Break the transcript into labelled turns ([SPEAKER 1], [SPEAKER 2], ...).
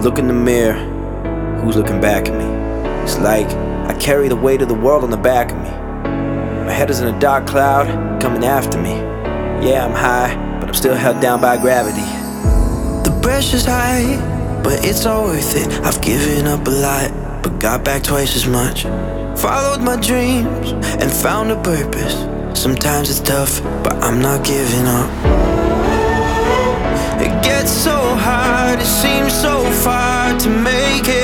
[SPEAKER 1] look in the mirror, who's looking back at me? It's like I carry the weight of the world on the back of me. My head is in a dark cloud coming after me. Yeah, I'm high, but I'm still held down by gravity.
[SPEAKER 2] The pressure's high, but it's all worth it. I've given up a lot, but got back twice as much. Followed my dreams and found a purpose. Sometimes it's tough, but I'm not giving up. It gets so hard, it seems so far to make